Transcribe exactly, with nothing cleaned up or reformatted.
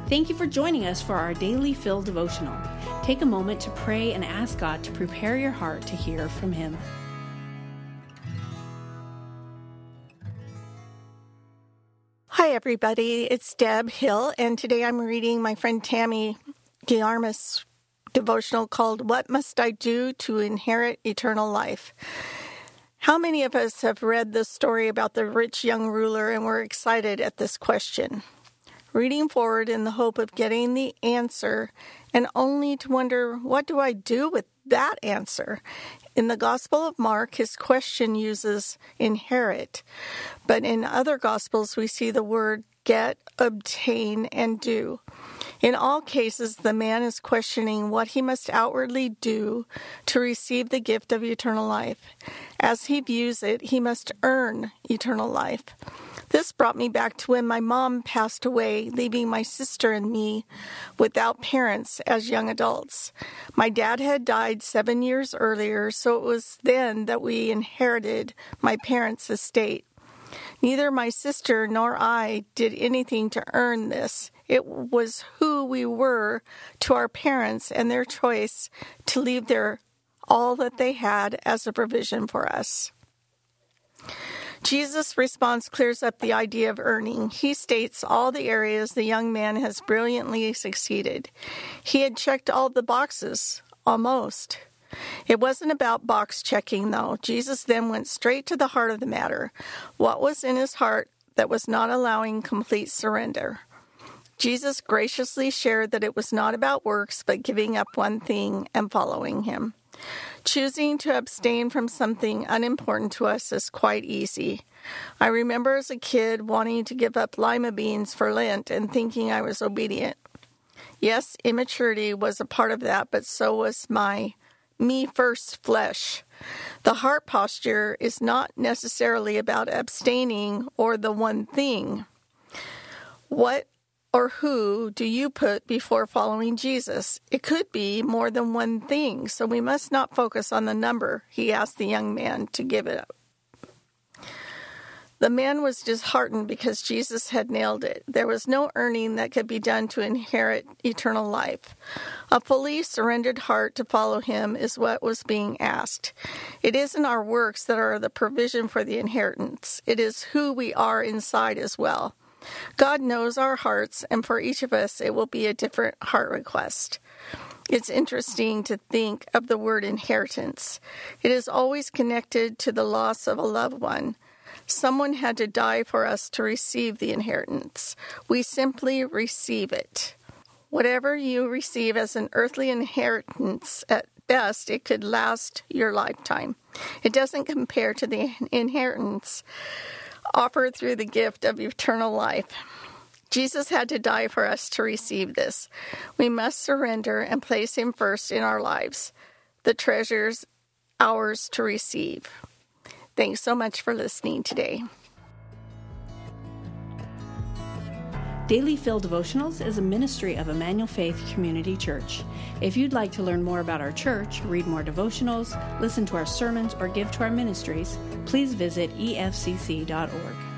Thank you for joining us for our Daily Fill devotional. Take a moment to pray and ask God to prepare your heart to hear from Him. Hi, everybody. It's Deb Hill, and today I'm reading my friend Tammy Guillarmis' devotional called What Must I Do to Inherit Eternal Life? How many of us have read the story about the rich young ruler and were excited at this question? Reading forward in the hope of getting the answer and only to wonder, what do I do with that answer? In the Gospel of Mark, his question uses inherit, but in other Gospels we see the word get, obtain, and do. In all cases, the man is questioning what he must outwardly do to receive the gift of eternal life. As he views it, he must earn eternal life. This brought me back to when my mom passed away, leaving my sister and me without parents as young adults. My dad had died seven years earlier, so it was then that we inherited my parents' estate. Neither my sister nor I did anything to earn this. It was who we were to our parents and their choice to leave their all that they had as a provision for us. Jesus' response clears up the idea of earning. He states all the areas the young man has brilliantly succeeded. He had checked all the boxes, almost. It wasn't about box checking, though. Jesus then went straight to the heart of the matter. What was in his heart that was not allowing complete surrender? Jesus graciously shared that it was not about works, but giving up one thing and following him. Choosing to abstain from something unimportant to us is quite easy. I remember as a kid wanting to give up lima beans for Lent and thinking I was obedient. Yes, immaturity was a part of that, but so was my me-first flesh. The heart posture is not necessarily about abstaining or the one thing. What or who do you put before following Jesus? It could be more than one thing, so we must not focus on the number he asked the young man to give it up. The man was disheartened because Jesus had nailed it. There was no earning that could be done to inherit eternal life. A fully surrendered heart to follow him is what was being asked. It isn't our works that are the provision for the inheritance. It is who we are inside as well. God knows our hearts, and for each of us, it will be a different heart request. It's interesting to think of the word inheritance. It is always connected to the loss of a loved one. Someone had to die for us to receive the inheritance. We simply receive it. Whatever you receive as an earthly inheritance, at best, it could last your lifetime. It doesn't compare to the inheritance offered through the gift of eternal life. Jesus had to die for us to receive this. We must surrender and place him first in our lives. The treasure's ours to receive. Thanks so much for listening today. Daily Fill Devotionals is a ministry of Emmanuel Faith Community Church. If you'd like to learn more about our church, read more devotionals, listen to our sermons, or give to our ministries, please visit e f c c dot org.